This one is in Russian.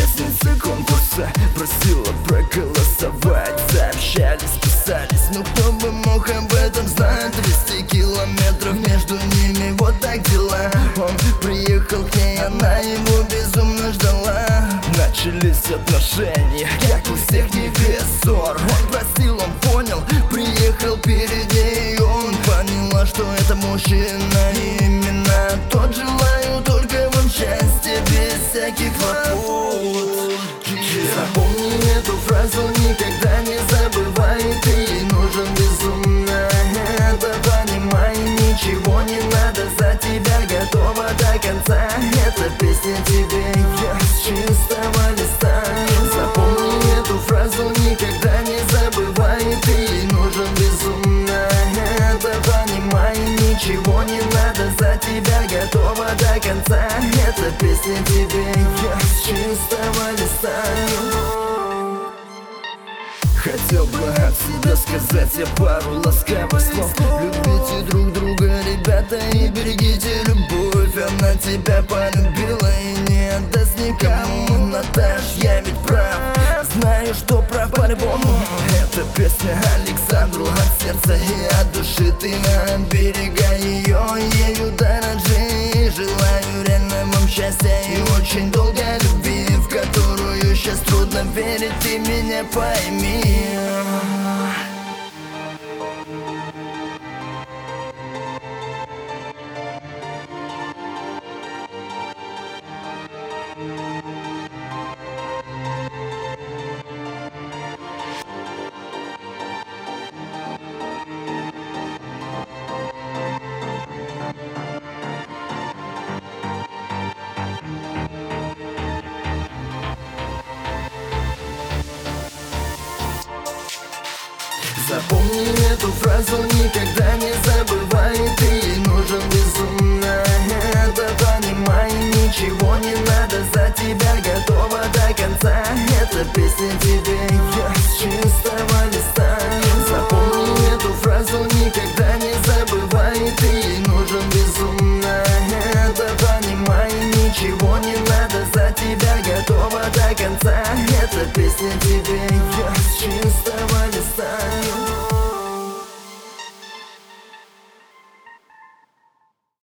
Участница конкурса просила проголосовать. Сообщались, писались, но кто бы мог об этом знать? 200 километров между ними, вот так дела. Он приехал к ней, она его безумно ждала. Начались отношения, как у всех невест ссор. Он простил, он понял, приехал перед ней. Он поняла, что это мужчина, и именно тот. Желаю только вам счастья, без всяких хлопот. Запомни эту фразу, никогда не забывай. Ты ей нужен безумно, это понимай. Ничего не надо, за тебя готова до конца. Эта песня тебе, я с чистого листа. Запомни эту фразу, никогда не забывай. Ты ей нужен безумно, это понимай. Ничего не надо, за тебя готова до конца. Эта песня тебе, я с чистого листа. Хотел бы от себя сказать я пару ласкавых слов. Любите друг друга, ребята, и берегите любовь. Она тебя полюбила и не отдаст никому. Наташ, я ведь прав, знаю, что прав по-любому. Эта песня Александру от сердца и от души. Ты оберегай ее, ею дорожи. Желаю реально вам счастья и очень долгой любви, в которую сейчас трудно верить, ты меня пойми. Запомни эту фразу, никогда не забывай. Ты ей нужен безумно, это понимай. Ничего не надо, за тебя готова до конца. Эта песня тебе.